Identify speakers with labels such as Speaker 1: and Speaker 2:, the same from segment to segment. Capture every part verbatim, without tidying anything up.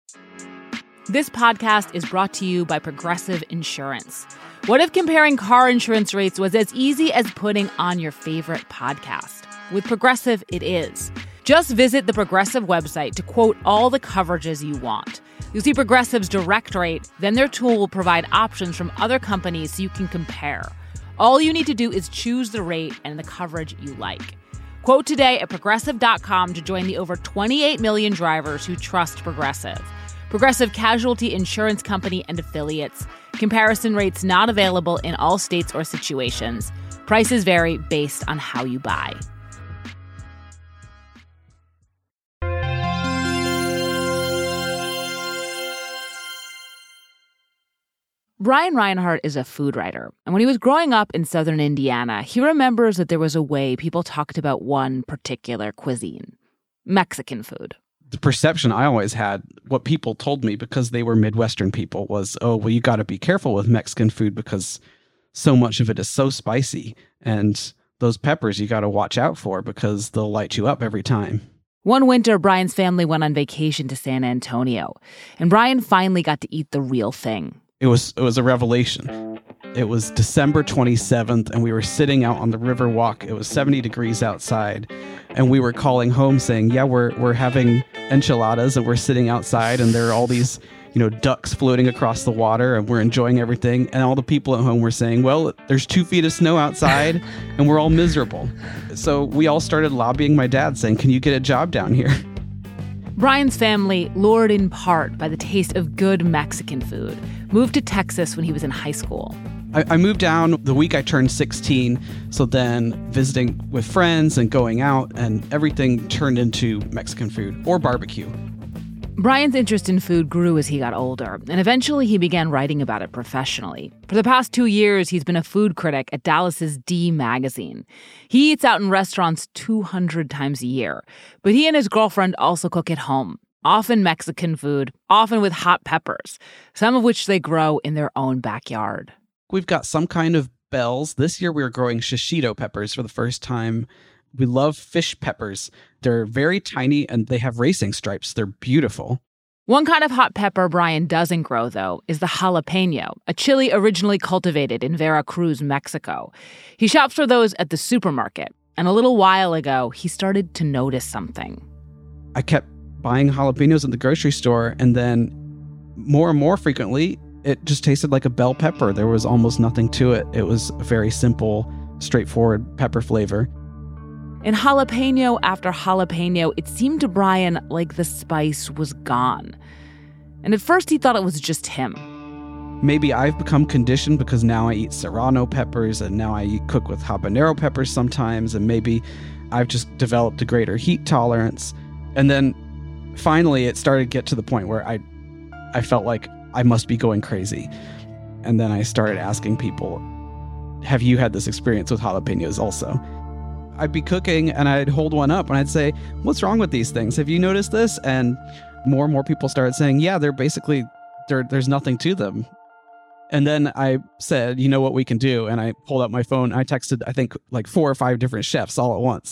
Speaker 1: This podcast is brought to you by Progressive Insurance. What if comparing car insurance rates was as easy as putting on your favorite podcast? With Progressive, it is. Just visit the Progressive website to quote all the coverages you want. You'll see Progressive's direct rate, then their tool will provide options from other companies so you can compare. All you need to do is choose the rate and the coverage you like. Quote today at Progressive dot com to join the over twenty-eight million drivers who trust Progressive. Progressive Casualty Insurance Company and Affiliates. Comparison rates not available in all states or situations. Prices vary based on how you buy. Brian Reinhart is a food writer, and when he was growing up in southern Indiana, he remembers that there was a way people talked about one particular cuisine: Mexican food.
Speaker 2: The perception I always had, what people told me because they were Midwestern people, was, oh, well, you got to be careful with Mexican food because so much of it is so spicy. And those peppers you got to watch out for because they'll light you up every time.
Speaker 1: One winter, Brian's family went on vacation to San Antonio, and Brian finally got to eat the real thing.
Speaker 2: It was it was a revelation. It was December twenty-seventh, and we were sitting out on the river walk. It was seventy degrees outside, and we were calling home saying, yeah, we're we're having enchiladas, and we're sitting outside, and there are all these, you know, ducks floating across the water, and we're enjoying everything. And all the people at home were saying, well, there's two feet of snow outside, and we're all miserable. So we all started lobbying my dad, saying, can you get a job down here?
Speaker 1: Brian's family, lured in part by the taste of good Mexican food, moved to Texas when he was in high school.
Speaker 2: I, I moved down the week I turned sixteen, so then visiting with friends and going out, and everything turned into Mexican food or barbecue.
Speaker 1: Brian's interest in food grew as he got older, and eventually he began writing about it professionally. For the past two years, he's been a food critic at Dallas's D magazine. He eats out in restaurants two hundred times a year, but he and his girlfriend also cook at home, often Mexican food, often with hot peppers, some of which they grow in their own backyard.
Speaker 2: We've got some kind of bells. This year we were growing shishito peppers for the first time. We love fish peppers. They're very tiny and they have racing stripes. They're beautiful.
Speaker 1: One kind of hot pepper Brian doesn't grow, though, is the jalapeno, a chili originally cultivated in Veracruz, Mexico. He shops for those at the supermarket, and a little while ago, he started to notice something.
Speaker 2: I kept buying jalapenos at the grocery store, and then more and more frequently, it just tasted like a bell pepper. There was almost nothing to it. It was a very simple, straightforward pepper flavor.
Speaker 1: And jalapeno after jalapeno, it seemed to Brian like the spice was gone. And at first he thought it was just him.
Speaker 2: Maybe I've become conditioned because now I eat serrano peppers and now I eat, cook with habanero peppers sometimes, and maybe I've just developed a greater heat tolerance. And then finally it started to get to the point where I, I felt like I must be going crazy. And then I started asking people, have you had this experience with jalapenos also? I'd be cooking and I'd hold one up and I'd say, what's wrong with these things? Have you noticed this? And more and more people started saying, yeah, they're basically, they're, there's nothing to them. And then I said, you know what we can do? And I pulled out my phone. I texted, I think, like four or five different chefs all at once.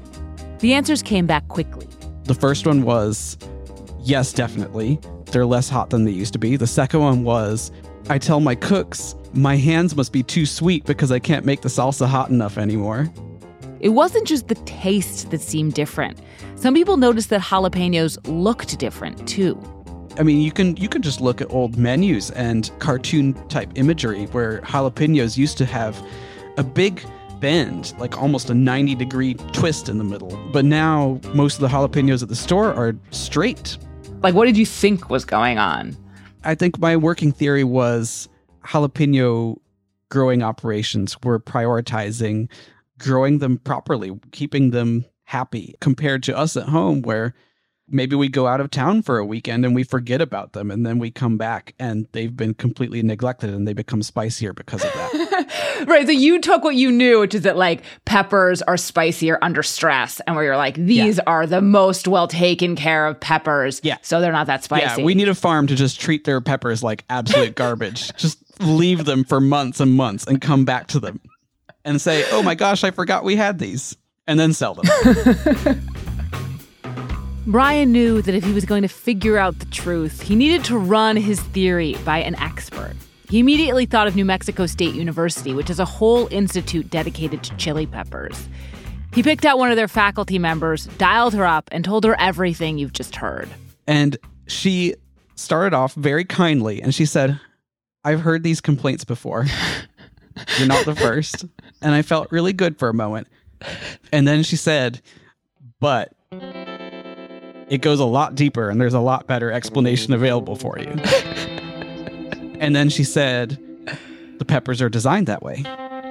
Speaker 1: The answers came back quickly.
Speaker 2: The first one was, yes, definitely. They're less hot than they used to be. The second one was, I tell my cooks, my hands must be too sweet because I can't make the salsa hot enough anymore.
Speaker 1: It wasn't just the taste that seemed different. Some people noticed that jalapenos looked different, too.
Speaker 2: I mean, you can you can just look at old menus and cartoon-type imagery where jalapenos used to have a big bend, like almost a ninety-degree twist in the middle. But now, most of the jalapenos at the store are straight.
Speaker 1: Like, what did you think was going on?
Speaker 2: I think my working theory was jalapeno growing operations were prioritizing growing them properly, keeping them happy, compared to us at home where maybe we go out of town for a weekend and we forget about them, and then we come back and they've been completely neglected and they become spicier because of that.
Speaker 1: Right. So you took what you knew, which is that like peppers are spicier under stress, and where you're like, these yeah. are the most well taken care of peppers. Yeah. So they're not that spicy.
Speaker 2: Yeah. We need a farm to just treat their peppers like absolute garbage. Just leave them for months and months and come back to them and say, oh my gosh, I forgot we had these, and then sell them.
Speaker 1: Brian knew that if he was going to figure out the truth, he needed to run his theory by an expert. He immediately thought of New Mexico State University, which is a whole institute dedicated to chili peppers. He picked out one of their faculty members, dialed her up, and told her everything you've just heard.
Speaker 2: And she started off very kindly, and she said, I've heard these complaints before. You're not the first. And I felt really good for a moment. And then she said, but it goes a lot deeper, and there's a lot better explanation available for you. And then she said, the peppers are designed that way.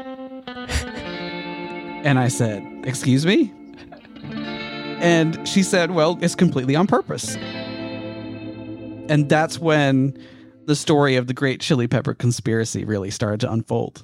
Speaker 2: And I said, excuse me? And she said, well, it's completely on purpose. And that's when the story of the Great Chili Pepper Conspiracy really started to unfold.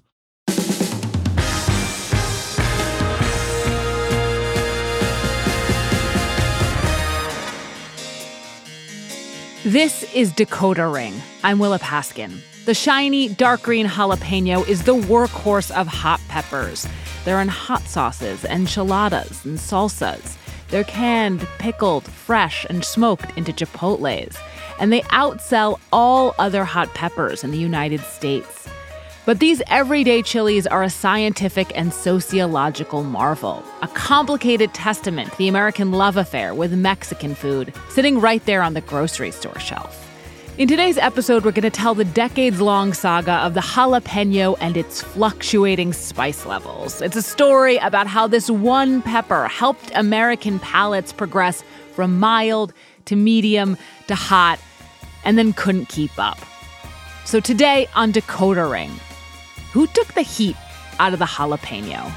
Speaker 1: This is Decoder Ring. I'm Willa Paskin. The shiny, dark green jalapeno is the workhorse of hot peppers. They're in hot sauces, enchiladas, and salsas. They're canned, pickled, fresh, and smoked into chipotles. And they outsell all other hot peppers in the United States. But these everyday chilies are a scientific and sociological marvel, a complicated testament to the American love affair with Mexican food, sitting right there on the grocery store shelf. In today's episode, we're going to tell the decades-long saga of the jalapeno and its fluctuating spice levels. It's a story about how this one pepper helped American palates progress from mild to medium to hot, and then couldn't keep up. So today on Decoder Ring, who took the heat out of the jalapeno?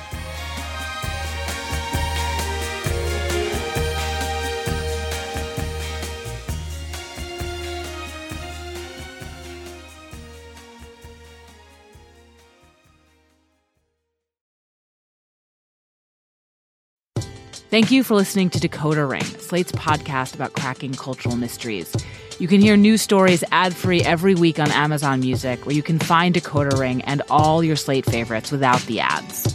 Speaker 1: Thank you for listening to Decoder Ring, Slate's podcast about cracking cultural mysteries. You can hear new stories ad-free every week on Amazon Music, where you can find Decoder Ring and all your Slate favorites without the ads.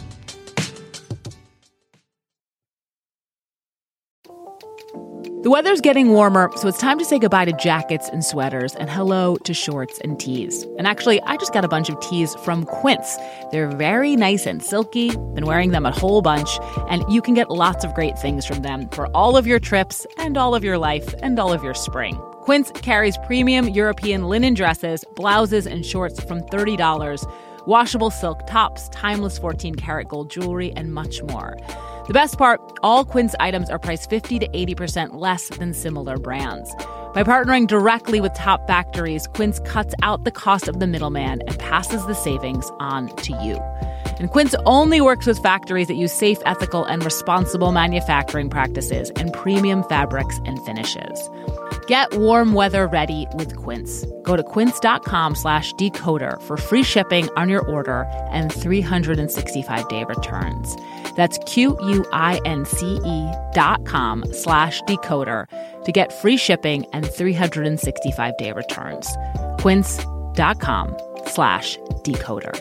Speaker 1: The weather's getting warmer, so it's time to say goodbye to jackets and sweaters and hello to shorts and tees. And actually, I just got a bunch of tees from Quince. They're very nice and silky. Been wearing them a whole bunch, and you can get lots of great things from them for all of your trips and all of your life and all of your spring. Quince carries premium European linen dresses, blouses, and shorts from thirty dollars, washable silk tops, timeless fourteen karat gold jewelry, and much more. The best part, all Quince items are priced fifty to eighty percent less than similar brands. By partnering directly with top factories, Quince cuts out the cost of the middleman and passes the savings on to you. And Quince only works with factories that use safe, ethical, and responsible manufacturing practices and premium fabrics and finishes. Get warm weather ready with Quince. Go to quince.com slash decoder for free shipping on your order and three hundred sixty-five day returns. That's Q-U-I-N-C-E dot com slash decoder to get free shipping and three hundred sixty-five day returns. Quince.com slash decoder.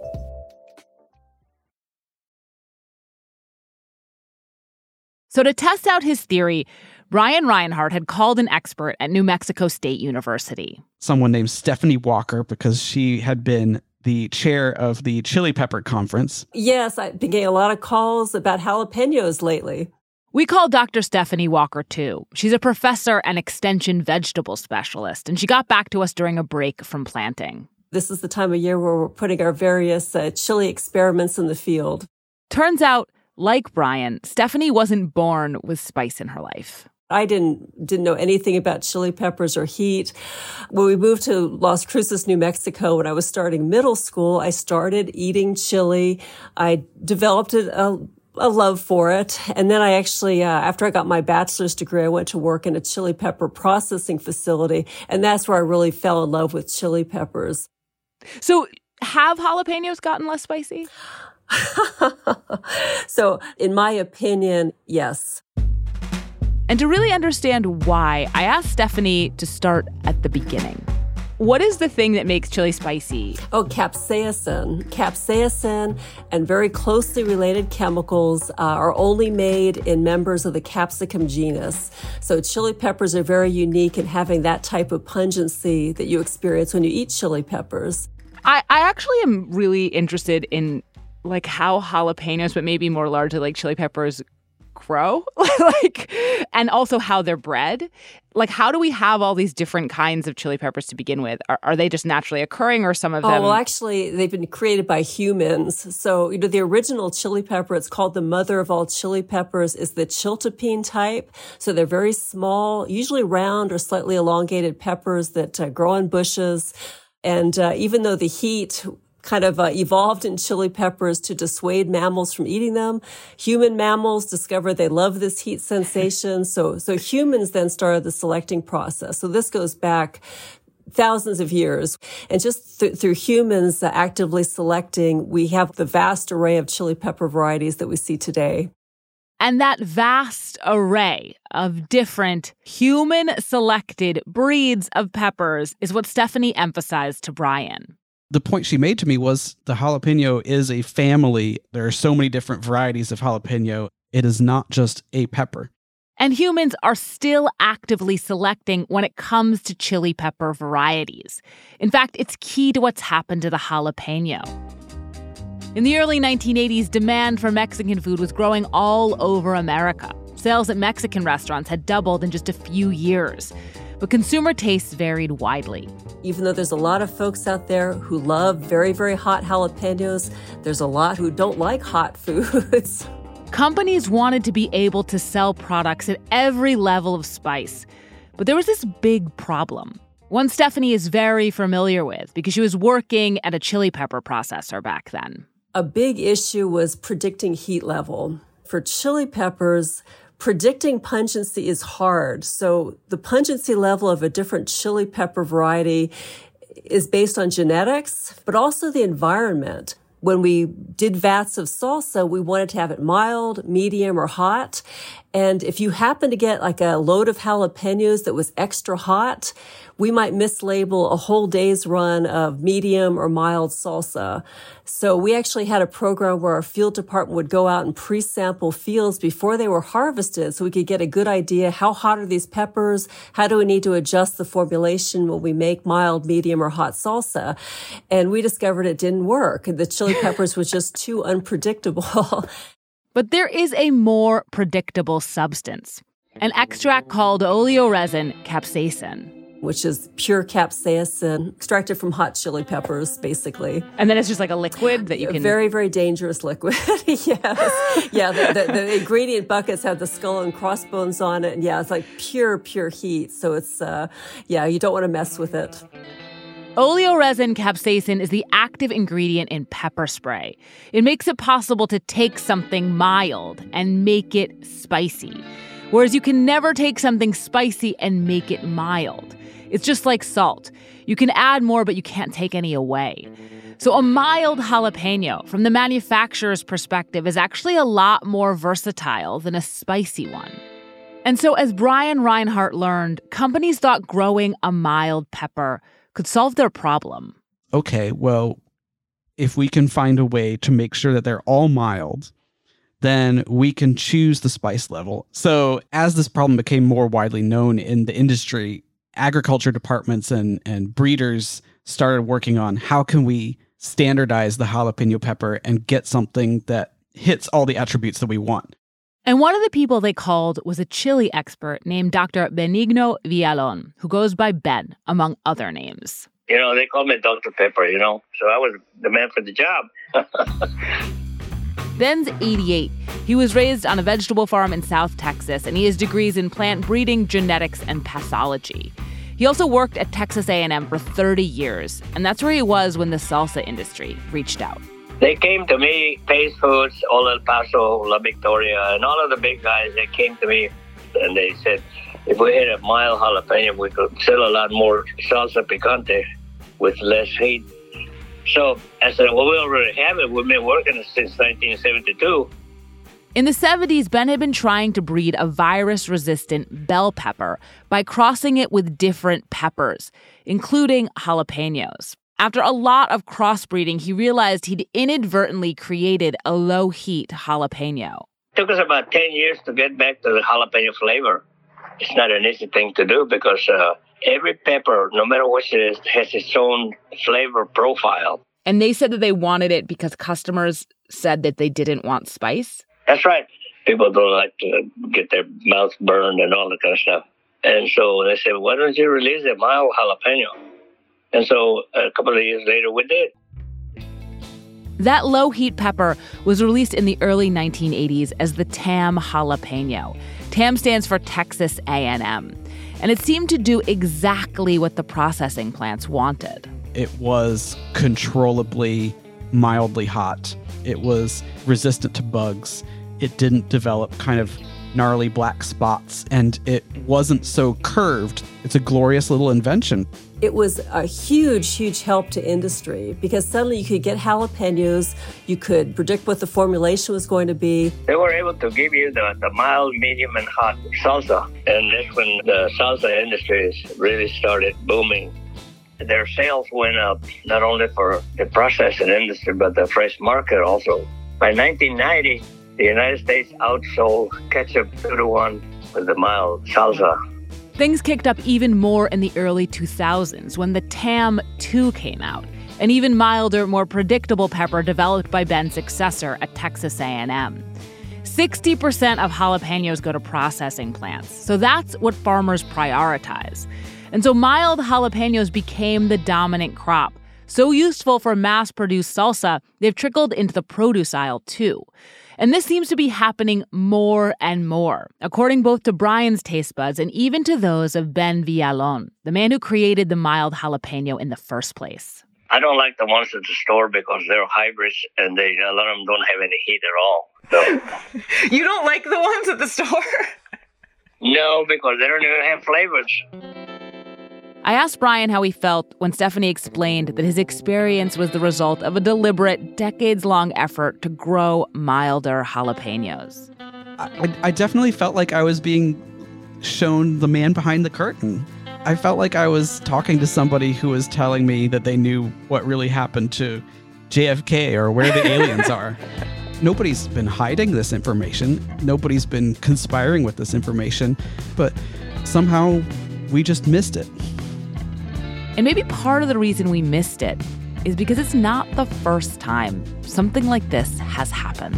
Speaker 1: So to test out his theory, Brian Reinhart had called an expert at New Mexico State University.
Speaker 2: Someone named Stephanie Walker, because she had been the chair of the Chili Pepper Conference.
Speaker 3: Yes, I've been getting a lot of calls about jalapenos lately.
Speaker 1: We called Doctor Stephanie Walker, too. She's a professor and extension vegetable specialist, and she got back to us during a break from planting.
Speaker 3: This is the time of year where we're putting our various uh, chili experiments in the field.
Speaker 1: Turns out, like Brian, Stephanie wasn't born with spice in her life.
Speaker 3: I didn't didn't know anything about chili peppers or heat. When we moved to Las Cruces, New Mexico, when I was starting middle school, I started eating chili. I developed a, a love for it. And then I actually, uh, after I got my bachelor's degree, I went to work in a chili pepper processing facility. And that's where I really fell in love with chili peppers.
Speaker 1: So have jalapenos gotten less spicy?
Speaker 3: So in my opinion, yes.
Speaker 1: And to really understand why, I asked Stephanie to start at the beginning. What is the thing that makes chili spicy?
Speaker 3: Oh, capsaicin. Capsaicin and very closely related chemicals uh, are only made in members of the capsicum genus. So chili peppers are very unique in having that type of pungency that you experience when you eat chili peppers.
Speaker 1: I, I actually am really interested in like how jalapenos, but maybe more largely like chili peppers, grow, like, and also how they're bred. Like, how do we have all these different kinds of chili peppers to begin with? Are, are they just naturally occurring, or some of them?
Speaker 3: Oh, well, actually, they've been created by humans. So, you know, the original chili pepper, it's called the mother of all chili peppers, is the chiltepin type. So they're very small, usually round or slightly elongated peppers that uh, grow on bushes. And uh, even though the heat kind of uh, evolved in chili peppers to dissuade mammals from eating them, human mammals discovered they love this heat sensation. So, so humans then started the selecting process. So this goes back thousands of years. And just th- through humans uh, actively selecting, we have the vast array of chili pepper varieties that we see today.
Speaker 1: And that vast array of different human-selected breeds of peppers is what Stephanie emphasized to Brian.
Speaker 2: The point she made to me was the jalapeno is a family. There are so many different varieties of jalapeno. It is not just a pepper.
Speaker 1: And humans are still actively selecting when it comes to chili pepper varieties. In fact, it's key to what's happened to the jalapeno. In the early nineteen eighties, demand for Mexican food was growing all over America. Sales at Mexican restaurants had doubled in just a few years. But consumer tastes varied widely.
Speaker 3: Even though there's a lot of folks out there who love very, very hot jalapenos, there's a lot who don't like hot foods.
Speaker 1: Companies wanted to be able to sell products at every level of spice. But there was this big problem, one Stephanie is very familiar with because she was working at a chili pepper processor back then.
Speaker 3: A big issue was predicting heat level. For chili peppers, predicting pungency is hard. So the pungency level of a different chili pepper variety is based on genetics, but also the environment. When we did vats of salsa, we wanted to have it mild, medium, or hot. And if you happen to get like a load of jalapenos that was extra hot, we might mislabel a whole day's run of medium or mild salsa. So we actually had a program where our field department would go out and pre-sample fields before they were harvested so we could get a good idea how hot are these peppers, how do we need to adjust the formulation when we make mild, medium, or hot salsa. And we discovered it didn't work. The chili peppers was just too unpredictable.
Speaker 1: But there is a more predictable substance, an extract called oleoresin capsaicin,
Speaker 3: which is pure capsaicin extracted from hot chili peppers, basically.
Speaker 1: And then it's just like a liquid that you can...
Speaker 3: A very, very dangerous liquid, yes. Yeah, the, the, the ingredient buckets have the skull and crossbones on it. And yeah, it's like pure, pure heat. So it's, uh, yeah, you don't want to mess with it.
Speaker 1: Oleoresin capsaicin is the active ingredient in pepper spray. It makes it possible to take something mild and make it spicy, whereas you can never take something spicy and make it mild. It's just like salt. You can add more, but you can't take any away. So a mild jalapeno, from the manufacturer's perspective, is actually a lot more versatile than a spicy one. And so as Brian Reinhart learned, companies thought growing a mild pepper could solve their problem.
Speaker 2: Okay, well, if we can find a way to make sure that they're all mild, then we can choose the spice level. So as this problem became more widely known in the industry, agriculture departments and, and breeders started working on how can we standardize the jalapeno pepper and get something that hits all the attributes that we want.
Speaker 1: And one of the people they called was a chili expert named Doctor Benigno Villalon, who goes by Ben, among other names.
Speaker 4: You know, they call me Doctor Pepper, you know, so I was the man for the job.
Speaker 1: Ben's eighty-eight. He was raised on a vegetable farm in South Texas, and he has degrees in plant breeding, genetics, and pathology. He also worked at Texas A and M for thirty years, and that's where he was when the salsa industry reached out.
Speaker 4: They came to me, Pace Foods, Old El Paso, La Victoria, and all of the big guys, they came to me and they said, if we had a mild jalapeno, we could sell a lot more salsa picante with less heat. So I said, well, we already have it. We've been working since nineteen seventy-two.
Speaker 1: In the seventies, Ben had been trying to breed a virus-resistant bell pepper by crossing it with different peppers, including jalapenos. After a lot of crossbreeding, he realized he'd inadvertently created a low-heat jalapeno.
Speaker 4: It took us about ten years to get back to the jalapeno flavor. It's not an easy thing to do because uh, every pepper, no matter which it is, has its own flavor profile.
Speaker 1: And they said that they wanted it because customers said that they didn't want spice?
Speaker 4: That's right. People don't like to get their mouth burned and all that kind of stuff. And so they said, why don't you release a mild jalapeno? And so a couple of years later, we did.
Speaker 1: That low-heat pepper was released in the early nineteen eighties as the T A M jalapeno. T A M stands for Texas A and M. And it seemed to do exactly what the processing plants wanted.
Speaker 2: It was controllably mildly hot. It was resistant to bugs. It didn't develop kind of gnarly black spots, and it wasn't so curved. It's a glorious little invention.
Speaker 3: It was a huge, huge help to industry because suddenly you could get jalapenos, you could predict what the formulation was going to be.
Speaker 4: They were able to give you the, the mild, medium, and hot salsa. And that's when the salsa industry really started booming. Their sales went up, not only for the processing industry, but the fresh market also. By nineteen ninety, the United States outsold ketchup two to one with the mild salsa.
Speaker 1: Things kicked up even more in the early two thousands when the T A M two came out, an even milder, more predictable pepper developed by Ben's successor at Texas A and M. sixty percent of jalapenos go to processing plants, so that's what farmers prioritize. And so mild jalapenos became the dominant crop. So useful for mass-produced salsa, they've trickled into the produce aisle too. And this seems to be happening more and more, according both to Brian's taste buds and even to those of Ben Villalon, the man who created the mild jalapeno in the first place.
Speaker 4: I don't like the ones at the store because they're hybrids and they, a lot of them don't have any heat at all. So.
Speaker 1: You don't like the ones at the store?
Speaker 4: No, because they don't even have flavors.
Speaker 1: I asked Brian how he felt when Stephanie explained that his experience was the result of a deliberate, decades-long effort to grow milder jalapenos.
Speaker 2: I, I definitely felt like I was being shown the man behind the curtain. I felt like I was talking to somebody who was telling me that they knew what really happened to J F K or where the aliens are. Nobody's been hiding this information. Nobody's been conspiring with this information. But somehow we just missed it.
Speaker 1: And maybe part of the reason we missed it is because it's not the first time something like this has happened.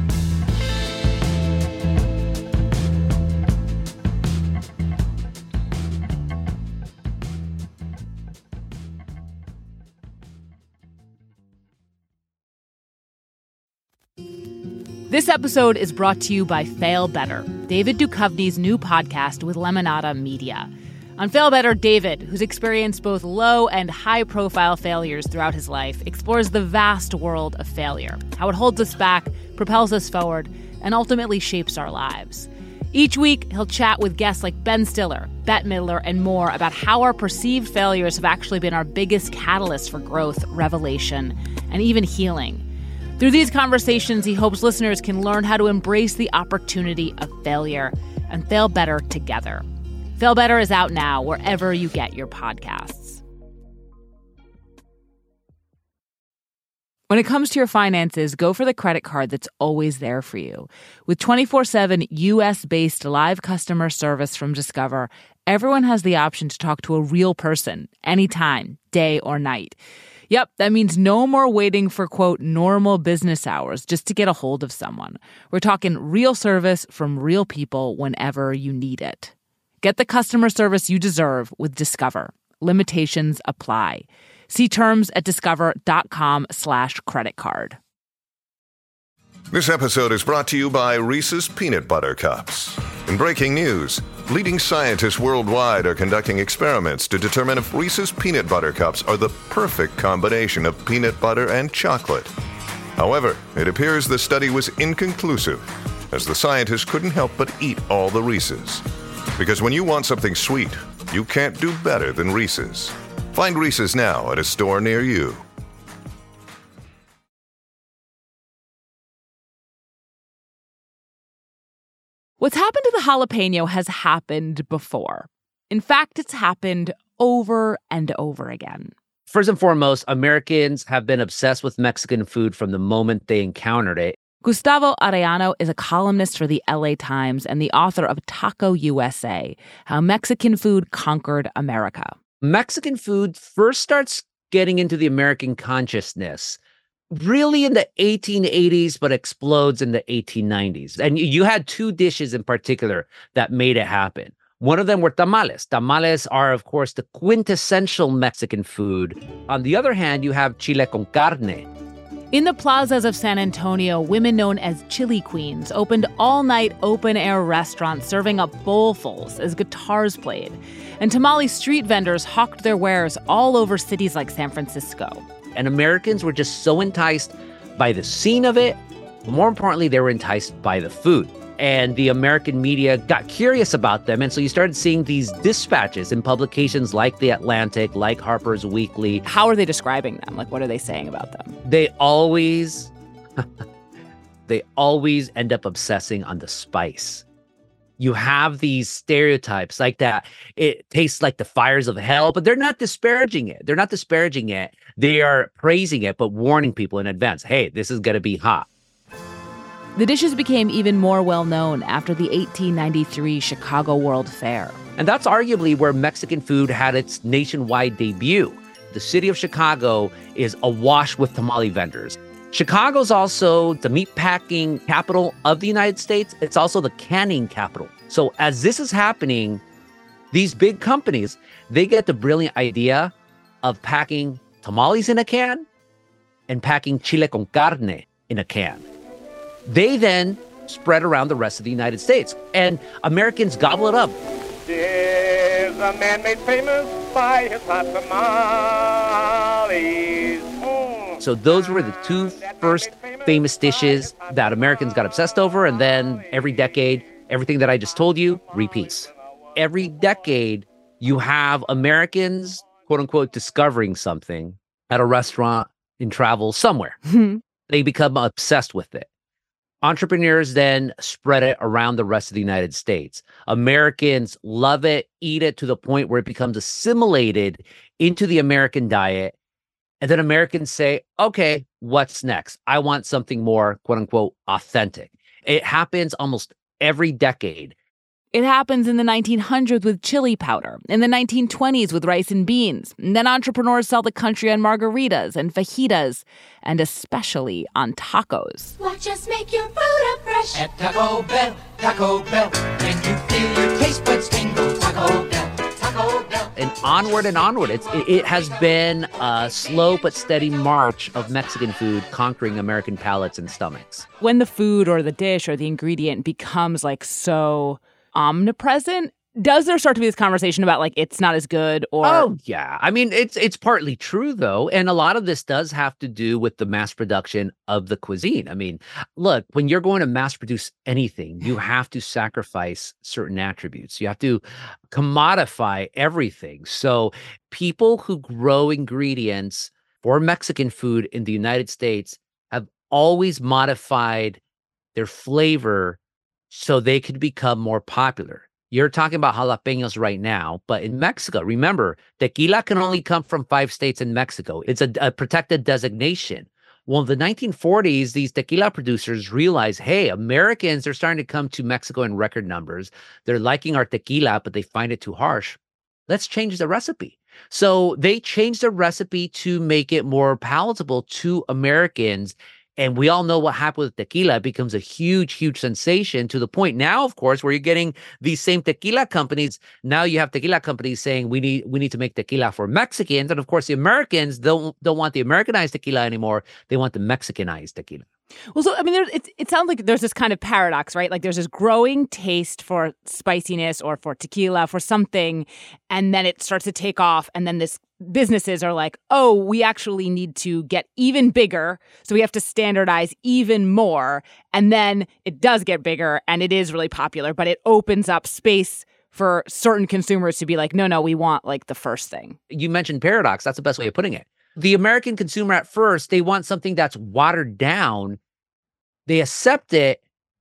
Speaker 1: This episode is brought to you by Fail Better, David Duchovny's new podcast with Lemonada Media. On Fail Better, David, who's experienced both low and high-profile failures throughout his life, explores the vast world of failure, how it holds us back, propels us forward, and ultimately shapes our lives. Each week, he'll chat with guests like Ben Stiller, Bette Midler, and more about how our perceived failures have actually been our biggest catalyst for growth, revelation, and even healing. Through these conversations, he hopes listeners can learn how to embrace the opportunity of failure and fail better together. Fail Better is out now wherever you get your podcasts. When it comes to your finances, go for the credit card that's always there for you. With twenty-four seven U S-based live customer service from Discover, everyone has the option to talk to a real person anytime, day or night. Yep, that means no more waiting for, quote, normal business hours just to get a hold of someone. We're talking real service from real people whenever you need it. Get the customer service you deserve with Discover. Limitations apply. See terms at discover.com slash credit card.
Speaker 5: This episode is brought to you by Reese's Peanut Butter Cups. In breaking news, leading scientists worldwide are conducting experiments to determine if Reese's Peanut Butter Cups are the perfect combination of peanut butter and chocolate. However, it appears the study was inconclusive, as the scientists couldn't help but eat all the Reese's. Because when you want something sweet, you can't do better than Reese's. Find Reese's now at a store near you.
Speaker 1: What's happened to the jalapeno has happened before. In fact, it's happened over and over again.
Speaker 6: First and foremost, Americans have been obsessed with Mexican food from the moment they encountered it.
Speaker 1: Gustavo Arellano is a columnist for the L A Times and the author of Taco U S A, How Mexican Food Conquered America.
Speaker 6: Mexican food first starts getting into the American consciousness really in the eighteen eighties, but explodes in the eighteen nineties. And you had two dishes in particular that made it happen. One of them were tamales. Tamales are, of course, the quintessential Mexican food. On the other hand, you have chile con carne.
Speaker 1: In the plazas of San Antonio, women known as Chili Queens opened all-night open-air restaurants serving up bowlfuls as guitars played. And tamale street vendors hawked their wares all over cities like San Francisco.
Speaker 6: And Americans were just so enticed by the scene of it. But more importantly, they were enticed by the food. And the American media got curious about them. And so you started seeing these dispatches in publications like The Atlantic, like Harper's Weekly.
Speaker 1: How are they describing them? Like, what are they saying about them?
Speaker 6: They always, they always end up obsessing on the spice. You have these stereotypes like that. It tastes like the fires of hell, but they're not disparaging it. They're not disparaging it. They are praising it, but warning people in advance, hey, this is going to be hot.
Speaker 1: The dishes became even more well-known after the eighteen ninety-three Chicago World Fair.
Speaker 6: And that's arguably where Mexican food had its nationwide debut. The city of Chicago is awash with tamale vendors. Chicago's also the meatpacking capital of the United States. It's also the canning capital. So as this is happening, these big companies, they get the brilliant idea of packing tamales in a can and packing chile con carne in a can. They then spread around the rest of the United States, and Americans gobble it up.
Speaker 7: There's a man made famous by his hot tamales. Mm.
Speaker 6: So those were the two first famous dishes that Americans got obsessed over, and then every decade, everything that I just told you repeats. Every decade, you have Americans, quote unquote, discovering something at a restaurant, in travel, somewhere. They become obsessed with it. Entrepreneurs then spread it around the rest of the United States. Americans love it, eat it to the point where it becomes assimilated into the American diet. And then Americans say, okay, what's next? I want something more, quote unquote, authentic. It happens almost every decade.
Speaker 1: It happens in the nineteen hundreds with chili powder, in the nineteen twenties with rice and beans, and then entrepreneurs sell the country on margaritas and fajitas, and especially on tacos.
Speaker 8: Watch us make your food up fresh at Taco Bell, Taco Bell. When you feel your taste buds tingle, Taco Bell, Taco Bell.
Speaker 6: And onward and onward. It's, it, it has been a slow but steady march of Mexican food conquering American palates and stomachs.
Speaker 1: When the food or the dish or the ingredient becomes like so omnipresent, does there start to be this conversation about like it's not as good or
Speaker 6: oh yeah I mean it's it's partly true though, and a lot of this does have to do with the mass production of the cuisine. I mean, look, when you're going to mass produce anything, you have to sacrifice certain attributes. You have to commodify everything. So people who grow ingredients for Mexican food in the United States have always modified their flavor so they could become more popular. You're talking about jalapenos right now, but in Mexico, remember, tequila can only come from five states in Mexico. It's a, a protected designation. Well, in the nineteen forties, these tequila producers realized, hey, Americans are starting to come to Mexico in record numbers. They're liking our tequila, but they find it too harsh. Let's change the recipe. So they changed the recipe to make it more palatable to Americans. And we all know what happened with tequila. It becomes a huge, huge sensation to the point now, of course, where you're getting these same tequila companies. Now you have tequila companies saying we need we need to make tequila for Mexicans. And of course, the Americans don't, don't want the Americanized tequila anymore. They want the Mexicanized tequila.
Speaker 1: Well, so, I mean, there, it, it sounds like there's this kind of paradox, right? Like there's this growing taste for spiciness or for tequila, for something, and then it starts to take off, and then this businesses are like, oh, we actually need to get even bigger, so we have to standardize even more, and then it does get bigger, and it is really popular, but it opens up space for certain consumers to be like, no, no, we want like the first thing.
Speaker 6: You mentioned paradox. That's the best way of putting it. The American consumer at first, they want something that's watered down. They accept it,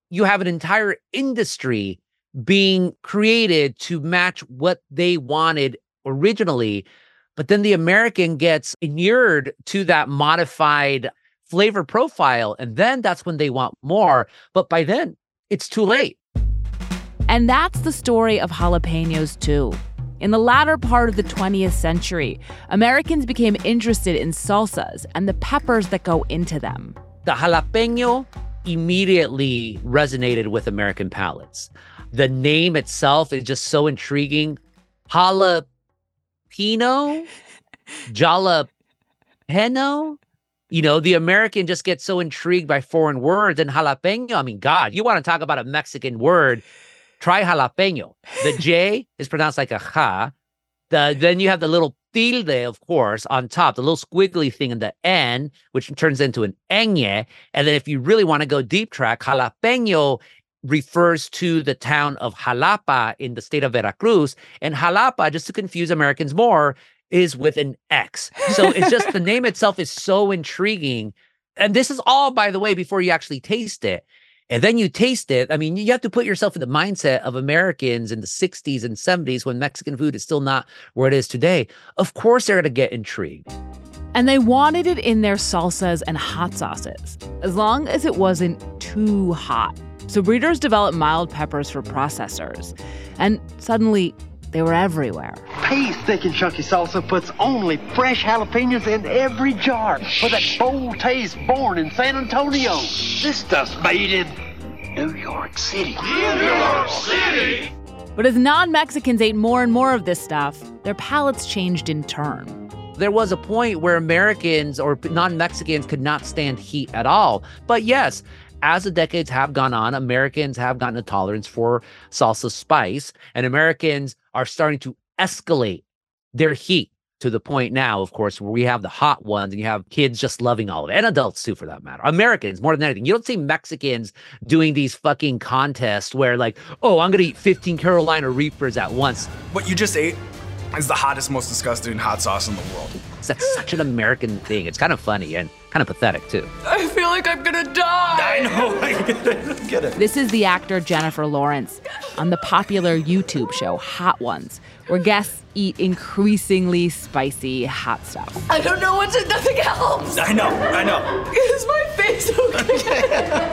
Speaker 6: you have an entire industry being created to match what they wanted originally. But then the American gets inured to that modified flavor profile. And then that's when they want more. But by then, it's too late.
Speaker 1: And that's the story of jalapenos, too. In the latter part of the twentieth century, Americans became interested in salsas and the peppers that go into them.
Speaker 6: The jalapeno immediately resonated with American palates. The name itself is just so intriguing. Jalapeno? Jalapeno? You know, the American just gets so intrigued by foreign words. And jalapeno, I mean, God, you want to talk about a Mexican word, try jalapeno. The J is pronounced like a ja. The, then you have the little tilde, of course, on top, the little squiggly thing in the N, which turns into an ñ. And then if you really want to go deep track, jalapeno refers to the town of Jalapa in the state of Veracruz. And Jalapa, just to confuse Americans more, is with an X. So it's just the name itself is so intriguing. And this is all, by the way, before you actually taste it. And then you taste it. I mean, you have to put yourself in the mindset of Americans in the sixties and seventies when Mexican food is still not where it is today. Of course, they're going to get intrigued.
Speaker 1: And they wanted it in their salsas and hot sauces, as long as it wasn't too hot. So breeders developed mild peppers for processors. And suddenly, they were everywhere.
Speaker 9: Pay's Thick and Chunky Salsa puts only fresh jalapenos in every jar for that bold taste born in San Antonio. This stuff's made in New York City. New York City!
Speaker 1: But as non-Mexicans ate more and more of this stuff, their palates changed in turn.
Speaker 6: There was a point where Americans or non-Mexicans could not stand heat at all. But yes, as the decades have gone on, Americans have gotten a tolerance for salsa spice, and Americans are starting to escalate their heat to the point now, of course, where we have the hot ones and you have kids just loving all of it, and adults too, for that matter. Americans, more than anything. You don't see Mexicans doing these fucking contests where like, oh, I'm going to eat fifteen Carolina Reapers at once.
Speaker 10: What you just ate is the hottest, most disgusting hot sauce in the world.
Speaker 6: That's such an American thing. It's kind of funny and kind of pathetic, too.
Speaker 11: I feel like I'm gonna die.
Speaker 10: I know. I get it. Get it.
Speaker 1: This is the actor Jennifer Lawrence on the popular YouTube show Hot Ones, where guests eat increasingly spicy hot stuff.
Speaker 11: I don't know what to, nothing helps.
Speaker 10: I know, I know.
Speaker 11: Is my face okay?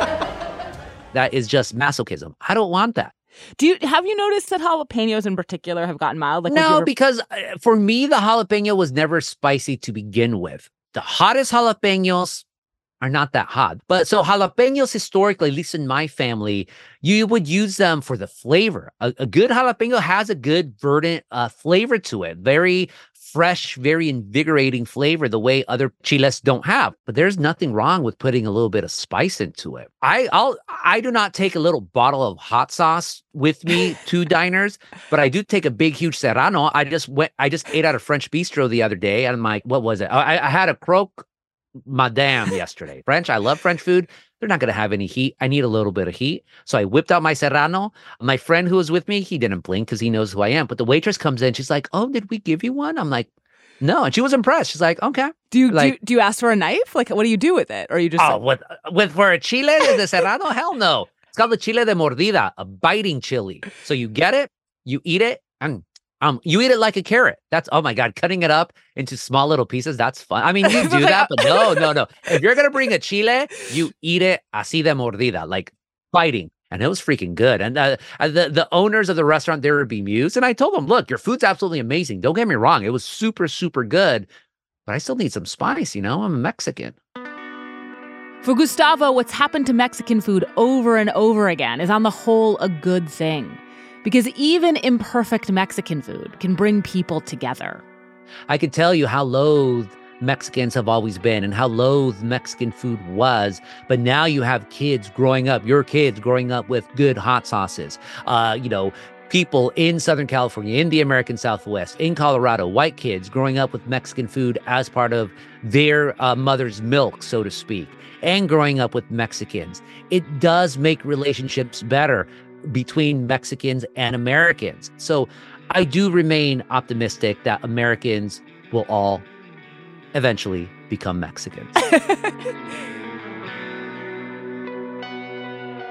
Speaker 6: That is just masochism. I don't want that.
Speaker 1: Do you have you noticed that jalapenos in particular have gotten mild? Like,
Speaker 6: no,
Speaker 1: ever...
Speaker 6: because uh, for me, the jalapeno was never spicy to begin with. The hottest jalapenos are not that hot. But so jalapenos historically, at least in my family, you would use them for the flavor. A, a good jalapeno has a good verdant uh, flavor to it. Very fresh, very invigorating flavor, the way other chiles don't have. But there's nothing wrong with putting a little bit of spice into it. I I'll I do not take a little bottle of hot sauce with me to diners, but I do take a big, huge Serrano. I just went I just ate at a French bistro the other day, and I'm like, what was it? I, I had a croque madame yesterday. French, I love French food. They're not going to have any heat. I need a little bit of heat. So I whipped out my Serrano. My friend who was with me, he didn't blink because he knows who I am. But the waitress comes in. She's like, oh, did we give you one? I'm like, no. And she was impressed. She's like, okay.
Speaker 1: Do you,
Speaker 6: like,
Speaker 1: do, you do you ask for a knife? Like, what do you do with it? Or you just...
Speaker 6: Oh, with, with for a chile de Serrano? Hell no. It's called the chile de mordida, a biting chili. So you get it, you eat it, and Um, you eat it like a carrot. That's, oh my God, cutting it up into small little pieces. That's fun. I mean, you do that, but no, no, no. If you're going to bring a chile, you eat it así de mordida, like biting. And it was freaking good. And uh, the, the owners of the restaurant, they were bemused. And I told them, look, your food's absolutely amazing. Don't get me wrong. It was super, super good. But I still need some spice, you know? I'm a Mexican.
Speaker 1: For Gustavo, what's happened to Mexican food over and over again is on the whole a good thing. Because even imperfect Mexican food can bring people together.
Speaker 6: I could tell you how loath Mexicans have always been and how loath Mexican food was. But now you have kids growing up, your kids growing up with good hot sauces. Uh, you know, people in Southern California, in the American Southwest, in Colorado, white kids growing up with Mexican food as part of their uh, mother's milk, so to speak, and growing up with Mexicans. It does make relationships better between Mexicans and Americans. So I do remain optimistic that Americans will all eventually become Mexicans.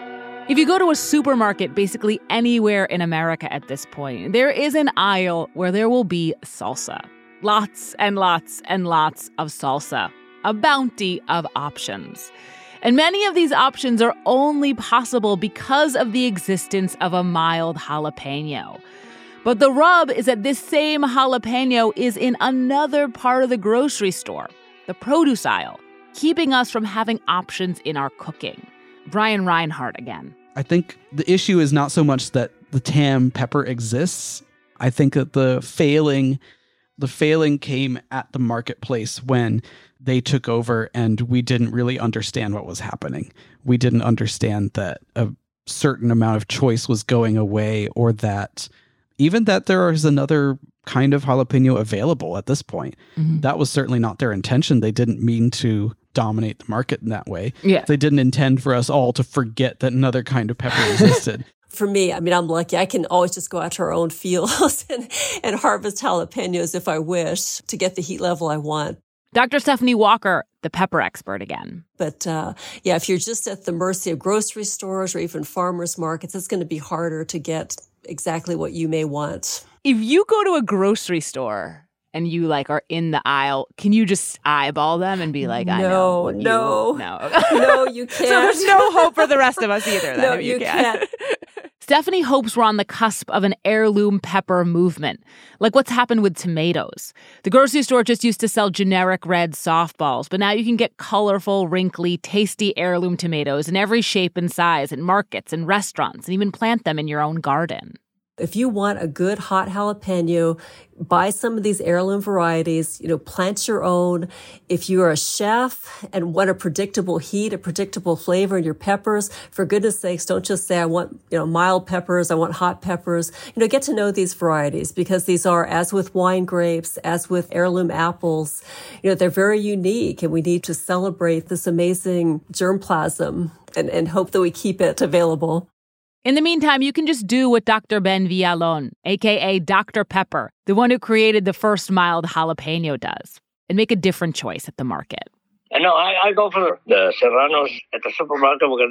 Speaker 1: If you go to a supermarket basically anywhere in America at this point, there is an aisle where there will be salsa. Lots and lots and lots of salsa. A bounty of options. And many of these options are only possible because of the existence of a mild jalapeno. But the rub is that this same jalapeno is in another part of the grocery store, the produce aisle, keeping us from having options in our cooking. Brian Reinhart again.
Speaker 2: I think the issue is not so much that the Tam pepper exists. I think that the failing, the failing came at the marketplace when they took over and we didn't really understand what was happening. We didn't understand that a certain amount of choice was going away, or that even that there is another kind of jalapeno available at this point. Mm-hmm. That was certainly not their intention. They didn't mean to dominate the market in that way.
Speaker 1: Yeah.
Speaker 2: They didn't intend for us all to forget that another kind of pepper existed.
Speaker 3: For me, I mean, I'm lucky. I can always just go out to our own fields and, and harvest jalapenos if I wish to get the heat level I want.
Speaker 1: Doctor Stephanie Walker, the pepper expert again.
Speaker 3: But uh, yeah, if you're just at the mercy of grocery stores or even farmers markets, it's going to be harder to get exactly what you may want.
Speaker 1: If you go to a grocery store and you like are in the aisle, can you just eyeball them and be like, I
Speaker 3: no,
Speaker 1: know.
Speaker 3: No,
Speaker 1: you, no.
Speaker 3: No, you can't.
Speaker 1: So there's no hope for the rest of us either. Then,
Speaker 3: no,
Speaker 1: if you,
Speaker 3: you
Speaker 1: can't.
Speaker 3: can't.
Speaker 1: Stephanie hopes we're on the cusp of an heirloom pepper movement, like what's happened with tomatoes. The grocery store just used to sell generic red softballs, but now you can get colorful, wrinkly, tasty heirloom tomatoes in every shape and size in markets and restaurants, and even plant them in your own garden.
Speaker 3: If you want a good hot jalapeno, buy some of these heirloom varieties, you know, plant your own. If you're a chef and want a predictable heat, a predictable flavor in your peppers, for goodness sakes, don't just say, I want, you know, mild peppers, I want hot peppers. You know, get to know these varieties, because these are, as with wine grapes, as with heirloom apples, you know, they're very unique, and we need to celebrate this amazing germplasm and, and hope that we keep it available.
Speaker 1: In the meantime, you can just do what Doctor Ben Villalon, a k a. Doctor Pepper, the one who created the first mild jalapeno, does, and make a different choice at the market.
Speaker 4: And no, I, I go for the Serranos at the supermarket because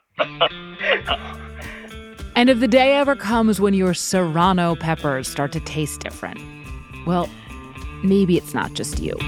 Speaker 4: they're hot.
Speaker 1: And if the day ever comes when your Serrano peppers start to taste different, well, maybe it's not just you.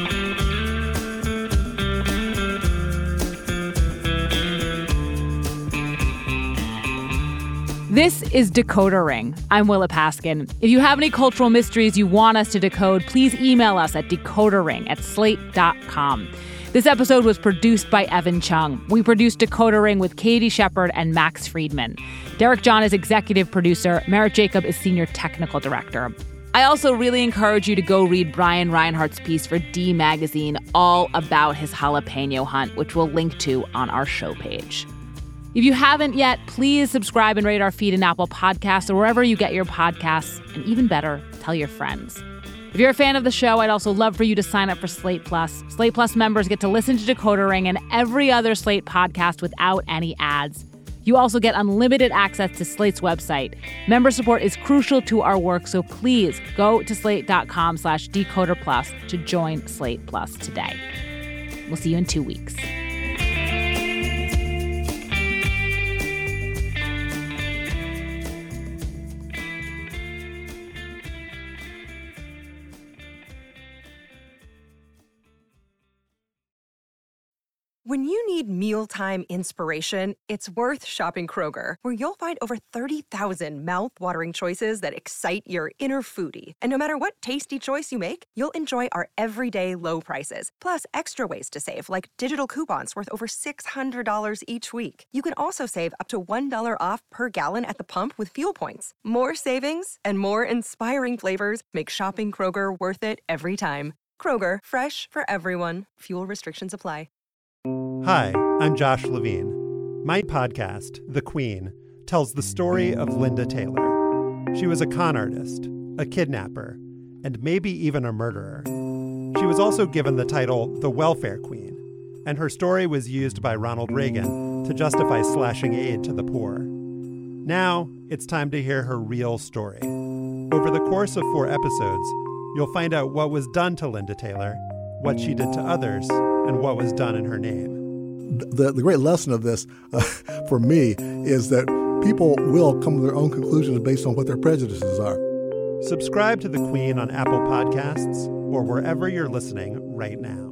Speaker 1: This is Decoder Ring. I'm Willa Paskin. If you have any cultural mysteries you want us to decode, please email us at decoderring at slate dot com. This episode was produced by Evan Chung. We produced Decoder Ring with Katie Shepard and Max Friedman. Derek John is executive producer. Merritt Jacob is senior technical director. I also really encourage you to go read Brian Reinhart's piece for D Magazine all about his jalapeno hunt, which we'll link to on our show page. If you haven't yet, please subscribe and rate our feed in Apple Podcasts or wherever you get your podcasts. And even better, tell your friends. If you're a fan of the show, I'd also love for you to sign up for Slate Plus. Slate Plus members get to listen to Decoder Ring and every other Slate podcast without any ads. You also get unlimited access to Slate's website. Member support is crucial to our work, so please go to slate.com slash decoder plus to join Slate Plus today. We'll see you in two weeks.
Speaker 12: When you need mealtime inspiration, it's worth shopping Kroger, where you'll find over thirty thousand mouth-watering choices that excite your inner foodie. And no matter what tasty choice you make, you'll enjoy our everyday low prices, plus extra ways to save, like digital coupons worth over six hundred dollars each week. You can also save up to one dollar off per gallon at the pump with fuel points. More savings and more inspiring flavors make shopping Kroger worth it every time. Kroger, fresh for everyone. Fuel restrictions apply.
Speaker 13: Hi, I'm Josh Levine. My podcast, The Queen, tells the story of Linda Taylor. She was a con artist, a kidnapper, and maybe even a murderer. She was also given the title the Welfare Queen, and her story was used by Ronald Reagan to justify slashing aid to the poor. Now, it's time to hear her real story. Over the course of four episodes, you'll find out what was done to Linda Taylor, what she did to others, and what was done in her name.
Speaker 14: the, the great lesson of this uh, for me is that people will come to their own conclusions based on what their prejudices are.
Speaker 13: Subscribe to The Queen on Apple Podcasts or wherever you're listening right now.